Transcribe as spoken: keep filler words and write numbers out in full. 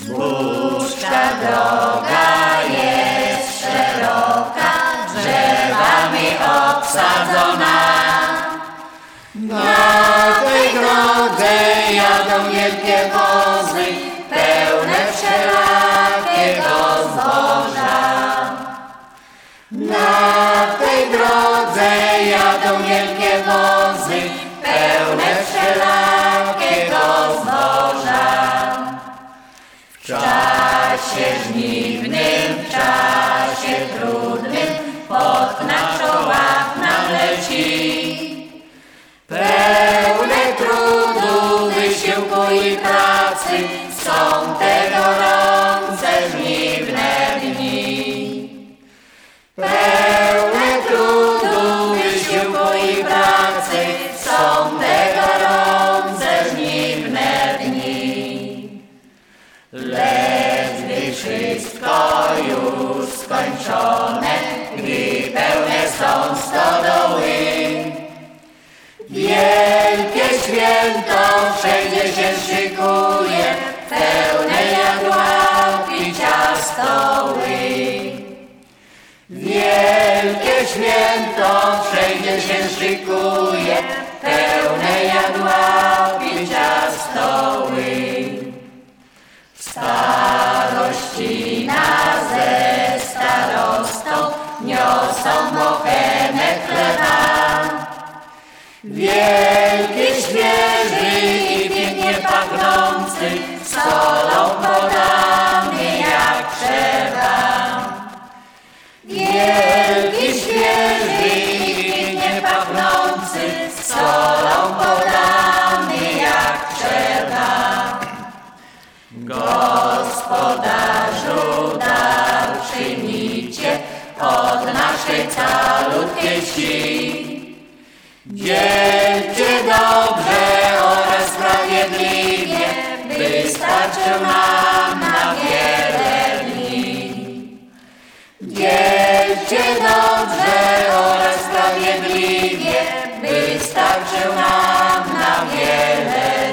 Zbóżka droga jest szeroka, drzewami obsadzona. Na tej drodze jadą wielkie wozy, pełne wszelakiego zboża. Na tej drodze jadą wielkie wozy, pełne wszelakiego zboża. W czasie żniwnym, w czasie trudnym, pot na czołach nam leci. Pełne trudu, wysiłku i pracy są te gorące, żniwne dni. Pełne trudu, wysiłku i pracy są te gorące, żniwne dni. Lecz gdy wszystko już skończone, gdy pełne są stodoły, wielkie święto wszędzie się szykuje, pełne jadła, picia stoły. Wielkie święto wszędzie się szykuje, pełne jadła, picia stoły. Starościna ze starostą niosą bochenę chleba. Wielki, świeży i pięknie pachnący, solą podany jak trzeba. Wielki, świeży i pięknie pachnący, solą podany jak trzeba. Gospodarzu, dar przyjmijcie od naszej calutkiej wsi. Dzielcie dobrze oraz sprawiedliwie, wystarczy nam na wiele dni. Dzielcie dobrze oraz sprawiedliwie, wystarczy nam na wiele dni.